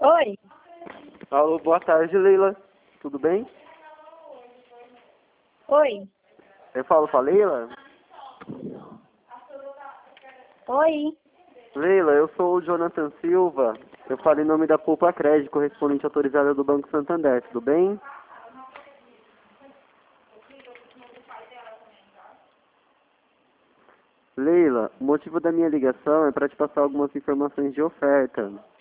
Oi, Alô, boa tarde, Leila. Tudo bem? oi, Eu falo com a Leila? oi. Leila, eu sou o Jonathan Silva. Eu falo em nome da Poupa Crédito, correspondente autorizada do Banco Santander. Tudo bem? Leila, o motivo da minha ligação é para te passar algumas informações de oferta.